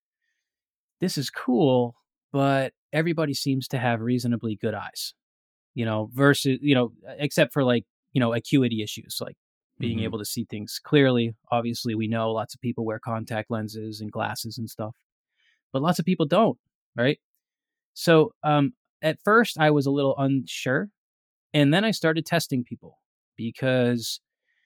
this is cool, but everybody seems to have reasonably good eyes. You know, versus, you know, except for like, you know, acuity issues, like being Mhm. able to see things clearly. Obviously, we know lots of people wear contact lenses and glasses and stuff, but lots of people don't, right? So, um, at first, I was a little unsure, and then I started testing people because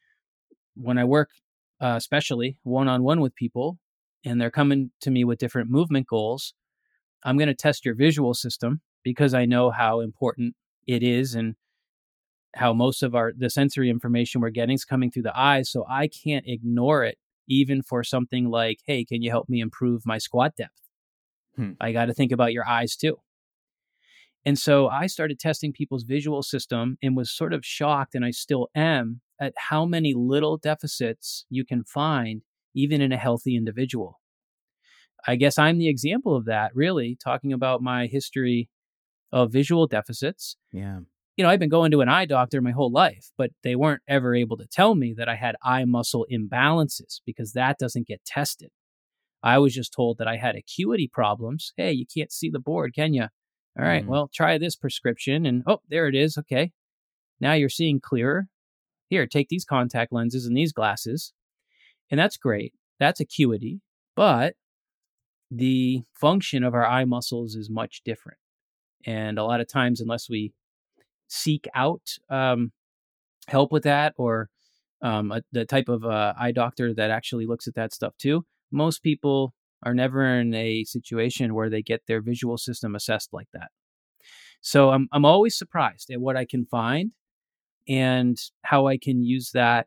when I work, uh, especially one on one with people, and they're coming to me with different movement goals, I'm going to test your visual system because I know how important it is and how most of our the sensory information we're getting is coming through the eyes, so I can't ignore it even for something like, hey, can you help me improve my squat depth? Hmm. I got to think about your eyes too. And so I started testing people's visual system and was sort of shocked, and I still am, at how many little deficits you can find even in a healthy individual. I guess I'm the example of that, really, talking about my history of visual deficits. Yeah. You know, I've been going to an eye doctor my whole life, but they weren't ever able to tell me that I had eye muscle imbalances because that doesn't get tested. I was just told that I had acuity problems. Hey, you can't see the board, can you? All right, Mhm. well, try this prescription. And oh, there it is. Okay. Now you're seeing clearer. Here, take these contact lenses and these glasses. And that's great. That's acuity. But the function of our eye muscles is much different. And a lot of times, unless we seek out um, help with that, or um, a, the type of uh, eye doctor that actually looks at that stuff too, most people are never in a situation where they get their visual system assessed like that. So I'm I'm always surprised at what I can find and how I can use that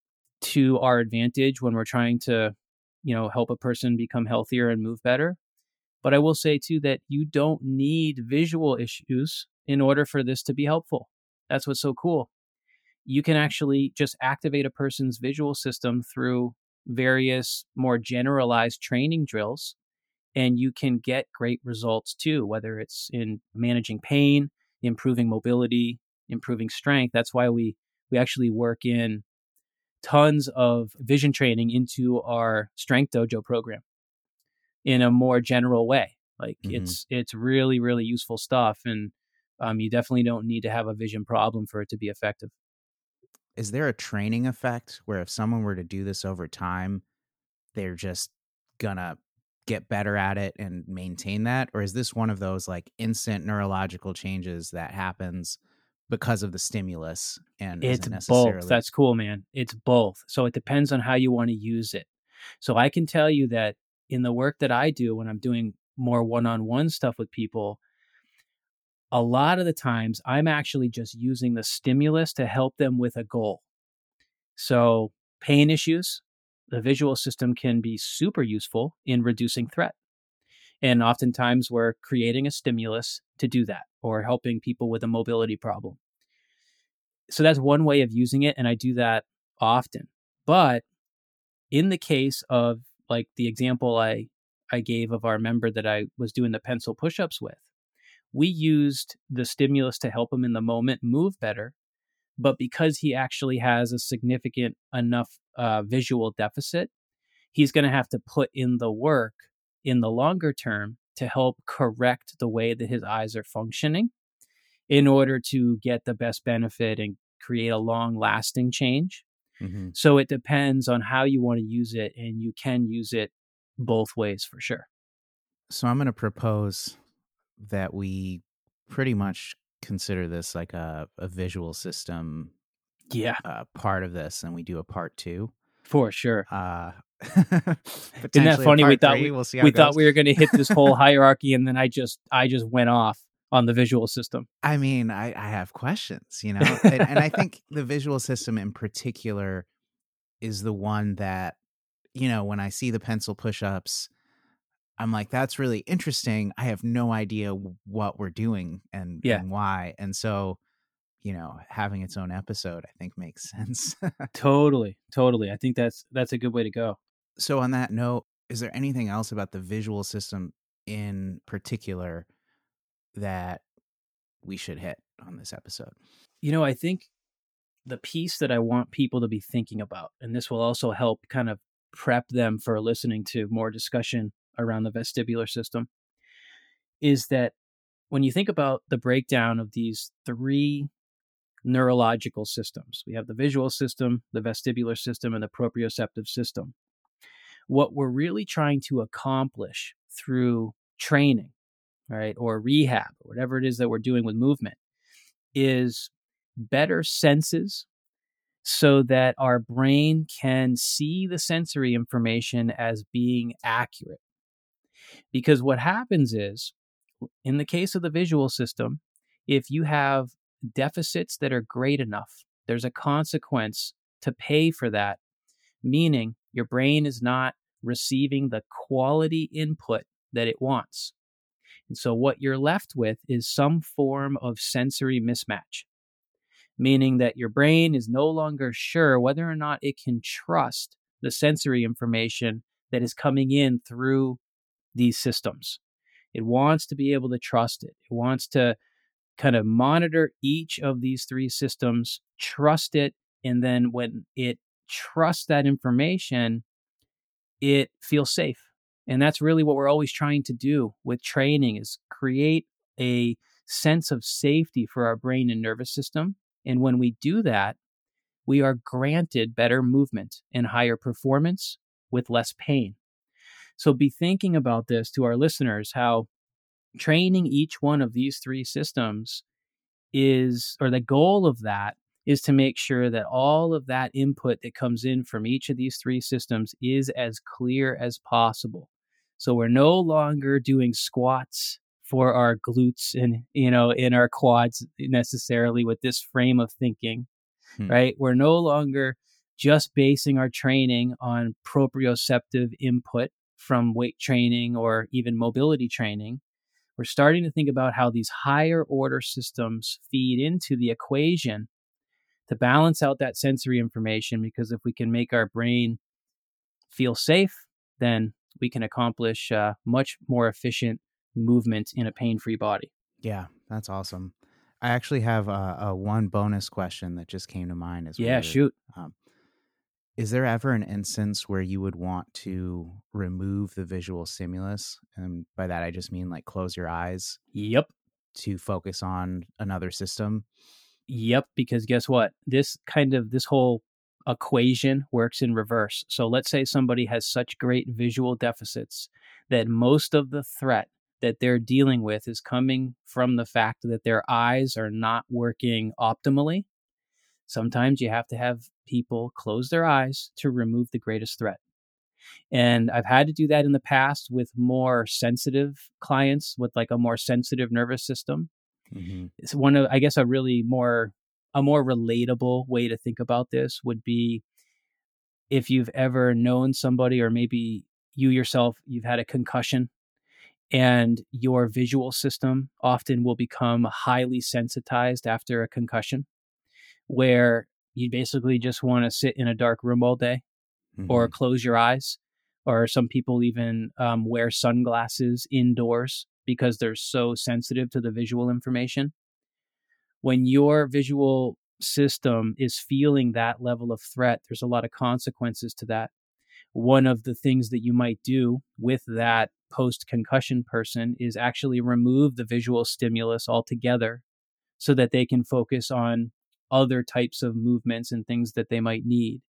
to our advantage when we're trying to, you know, help a person become healthier and move better. But I will say too that you don't need visual issues in order for this to be helpful. That's what's so cool. You can actually just activate a person's visual system through various more generalized training drills, and you can get great results too, whether it's in managing pain, improving mobility, improving strength. That's why we we actually work in tons of vision training into our Strength Dojo program in a more general way. Like Mm-hmm. it's it's really, really useful stuff. And um, you definitely don't need to have a vision problem for it to be effective. Is there a training effect where if someone were to do this over time, they're just gonna get better at it and maintain that? Or is this one of those like instant neurological changes that happens because of the stimulus and It's isn't necessarily... both. That's cool, man. It's both. So it depends on how you want to use it. So I can tell you that in the work that I do when I'm doing more one-on-one stuff with people, a lot of the times I'm actually just using the stimulus to help them with a goal. So pain issues, the visual system can be super useful in reducing threat. And oftentimes we're creating a stimulus to do that, or helping people with a mobility problem. So that's one way of using it, and I do that often. But in the case of like the example I, I gave of our member that I was doing the pencil push-ups with, we used the stimulus to help him in the moment move better. But because he actually has a significant enough uh, visual deficit, he's going to have to put in the work in the longer term to help correct the way that his eyes are functioning in order to get the best benefit and create a long-lasting change. Mm-hmm. So it depends on how you want to use it, and you can use it both ways for sure. So I'm going to propose that we pretty much consider this like a, a visual system yeah. uh, part of this, and we do a part two. For sure. Uh, Isn't that funny? We thought we, we'll see we thought we were going to hit this whole hierarchy, and then I just I just went off on the visual system. I mean, I, I have questions, you know, and, and I think the visual system in particular is the one that, you know, when I see the pencil push-ups, I'm like, that's really interesting. I have no idea what we're doing and, yeah. and why. And so, you know, having its own episode, I think makes sense. Totally. Totally. I think that's, that's a good way to go. So on that note, is there anything else about the visual system in particular that we should hit on this episode? You know, I think the piece that I want people to be thinking about, and this will also help kind of prep them for listening to more discussion around the vestibular system, is that when you think about the breakdown of these three neurological systems, we have the visual system, the vestibular system, and the proprioceptive system. What we're really trying to accomplish through training, right, or rehab, or whatever it is that we're doing with movement, is better senses so that our brain can see the sensory information as being accurate. Because what happens is, in the case of the visual system, if you have deficits that are great enough, there's a consequence to pay for that, meaning your brain is not receiving the quality input that it wants. And so what you're left with is some form of sensory mismatch, meaning that your brain is no longer sure whether or not it can trust the sensory information that is coming in through these systems. It wants to be able to trust it. It wants to kind of monitor each of these three systems, trust it, and then when it trusts that information, it feels safe. And that's really what we're always trying to do with training, is create a sense of safety for our brain and nervous system. And when we do that, we are granted better movement and higher performance with less pain. So be thinking about this to our listeners, how training each one of these three systems is, or the goal of that is to make sure that all of that input that comes in from each of these three systems is as clear as possible. So we're no longer doing squats for our glutes and, you know, in our quads necessarily with this frame of thinking, hmm. right? We're no longer just basing our training on proprioceptive input from weight training or even mobility training, we're starting to think about how these higher order systems feed into the equation to balance out that sensory information, because if we can make our brain feel safe, then we can accomplish uh, much more efficient movement in a pain-free body. Yeah, that's awesome. I actually have a, a one bonus question that just came to mind. As Yeah, we were, shoot. Um, is there ever an instance where you would want to remove the visual stimulus? And by that, I just mean like close your eyes Yep. to focus on another system. Yep, because guess what? This kind of, this whole equation works in reverse. So let's say somebody has such great visual deficits that most of the threat that they're dealing with is coming from the fact that their eyes are not working optimally. Sometimes you have to have people close their eyes to remove the greatest threat. And I've had to do that in the past with more sensitive clients with like a more sensitive nervous system. Mm-hmm. It's one of, I guess, a really more, a more relatable way to think about this would be if you've ever known somebody, or maybe you yourself, you've had a concussion, and your visual system often will become highly sensitized after a concussion, where you basically just want to sit in a dark room all day, mm-hmm. or close your eyes, or some people even um, wear sunglasses indoors because they're so sensitive to the visual information. When your visual system is feeling that level of threat, there's a lot of consequences to that. One of the things that you might do with that post-concussion person is actually remove the visual stimulus altogether so that they can focus on other types of movements and things that they might need.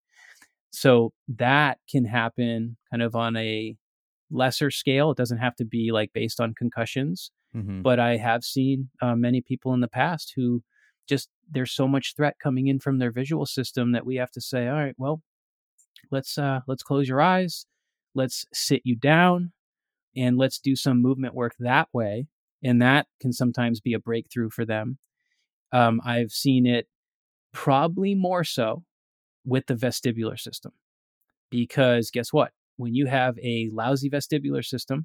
So that can happen kind of on a lesser scale. It doesn't have to be like based on concussions, mm-hmm. but I have seen uh, many people in the past who just, there's so much threat coming in from their visual system that we have to say, all right, well, let's uh, let's close your eyes, let's sit you down, and let's do some movement work that way. And that can sometimes be a breakthrough for them. Um, I've seen it probably more so with the vestibular system, because guess what? When you have a lousy vestibular system,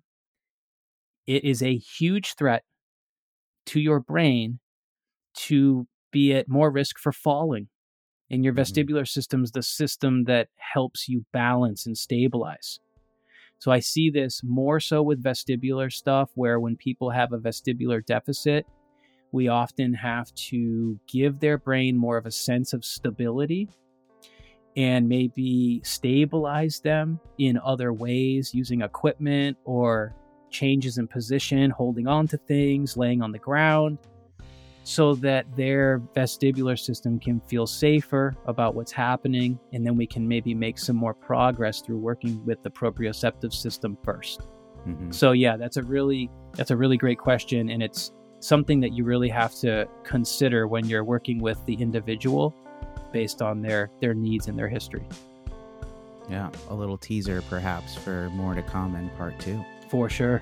it is a huge threat to your brain to be at more risk for falling. And your vestibular mm-hmm. system is the system that helps you balance and stabilize. So I see this more so with vestibular stuff, where when people have a vestibular deficit, we often have to give their brain more of a sense of stability and maybe stabilize them in other ways, using equipment or changes in position, holding on to things, laying on the ground, so that their vestibular system can feel safer about what's happening. And then we can maybe make some more progress through working with the proprioceptive system first. Mm-hmm. So yeah, that's a really, that's a really great question. And it's something that you really have to consider when you're working with the individual based on their, their needs and their history. Yeah, a little teaser perhaps for more to come in part two. For sure.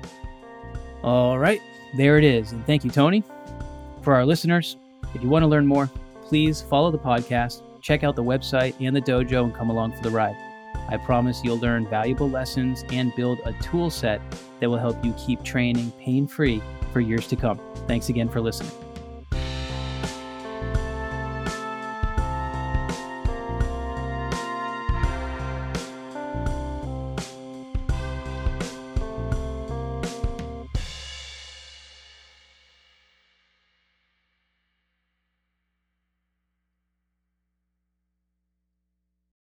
All right, there it is. And thank you, Tony. For our listeners, if you want to learn more, please follow the podcast, check out the website and the dojo, and come along for the ride. I promise you'll learn valuable lessons and build a tool set that will help you keep training pain-free for years to come. Thanks again for listening.